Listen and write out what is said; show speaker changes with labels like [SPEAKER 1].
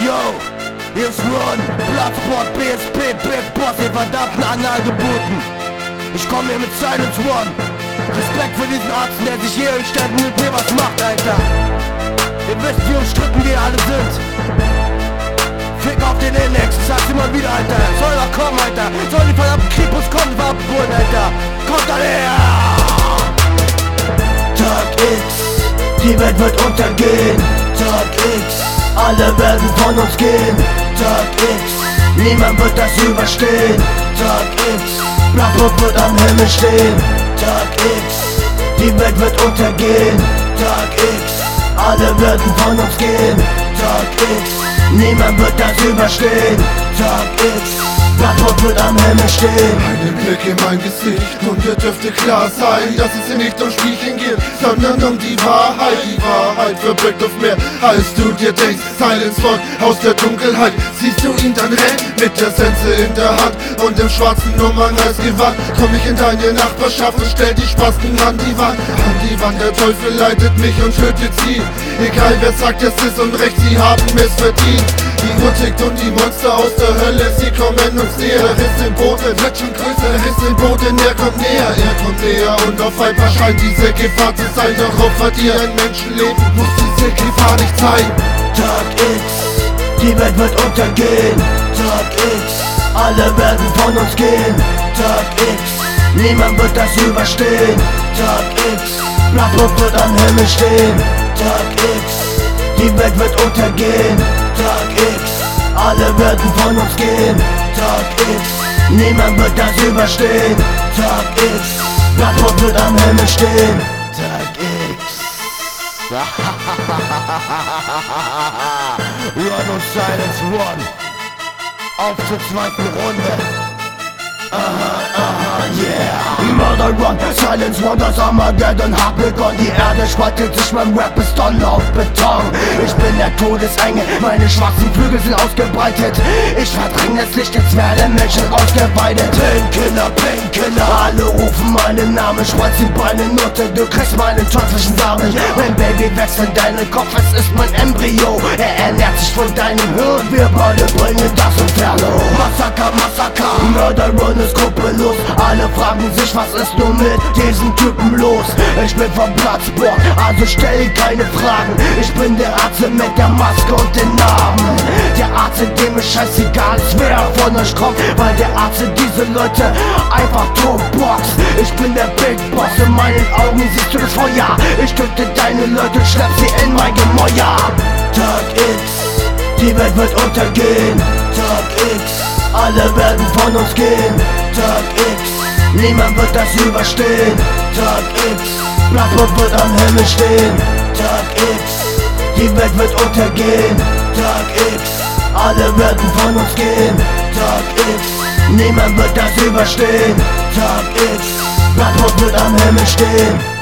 [SPEAKER 1] Yo, hier ist Ron, Bloodsport, BSP, Big Boss, ihr verdammten Analgeburten. Ich komm hier mit Silence One. Respekt für diesen Arzt, der sich hier hinstellt und mit mir was macht, Alter. Ihr wisst, wie umstritten wir alle sind. Fick auf den Index, ich sag's immer wieder, Alter. Soll doch kommen, Alter. Soll die verdammten Kripus kommen, abholen, Alter. Kommt alle her! Tag X, die Welt wird untergehen. Tag X, alle werden von uns gehen. Tag X, niemand wird das überstehen. Tag X, Blattburg wird am Himmel stehen. Tag X, die Welt wird untergehen. Tag X, alle werden von uns gehen. Tag X, niemand wird das überstehen. Tag X, Blattburg wird am Himmel stehen.
[SPEAKER 2] Einen Blick in mein Gesicht und dir dürfte klar sein, dass es hier nicht um Spielchen geht, sondern um die Wahrheit. Die Wahrheit verbirgt auf mehr, als du dir denkst. Silence One aus der Dunkelheit. Siehst du ihn dann rennen, mit der Sense in der Hand und im schwarzen Nummern als Gewand. Komm ich in deine Nachbarschaft und stell die Spasten an die Wand. An die Wand, der Teufel leitet mich und tötet sie. Egal wer sagt, es ist unrecht, sie haben es verdient. Die Uhr tickt und die Monster aus der Hölle, sie kommen uns näher. Der Riss im Boden wird schon größer, der Riss im Boden, er kommt näher und auf einmal scheint diese Gefahr zu sein. Doch opfert ihr ein Menschenleben, muss diese Gefahr nicht sein.
[SPEAKER 1] Tag X, die Welt wird untergehen. Tag X, alle werden von uns gehen. Tag X, niemand wird das überstehen. Tag X, Blattburg wird am Himmel stehen. Tag X, die Welt wird untergehen. Tag X, alle werden von uns gehen. Tag X, niemand wird das überstehen. Tag X, Blattburg wird am Himmel stehen. Tag X. Ron und Silence One. Auf zur zweiten Runde. Yeah. Murder Run, Silence One, das Armageddon hat begonnen. Die Erde spaltet sich, mein Rap ist Donner auf Beton. Ich bin der Todesengel, meine schwarzen Flügel sind ausgebreitet. Ich verdränge das Licht, jetzt werden Menschen ausgeweitet. Painkiller, alle rufen meinen Namen. Spreiz die Beine, Nutte, du kriegst meinen teuflischen Samen. Mein Baby wächst in deinen Kopf, es ist mein Embryo. Er ernährt sich von deinem Hirn, wir beide bringen das Inferno. Massaker, Murder Run ist skrupellos. Alle fragen sich, was ist nun mit diesen Typen los? Ich bin vom Bloodsport, also stell keine Fragen. Ich bin der Arzt mit der Maske und den Namen. Der Arzt, dem es scheißegal ist, wer von euch kommt, weil der Arzt diese Leute einfach totboxt. Ich bin der Big Boss, in meinen Augen siehst du das Feuer. Ich töte deine Leute, schlepp sie in mein Gemäuer. Tag X, die Welt wird untergehen. Tag X, alle werden von uns gehen. Tag X, niemand wird das überstehen. Tag X, Blattburg wird am Himmel stehen. Tag X, die Welt wird untergehen. Tag X, alle werden von uns gehen. Tag X, niemand wird das überstehen. Tag X, Blattburg wird am Himmel stehen.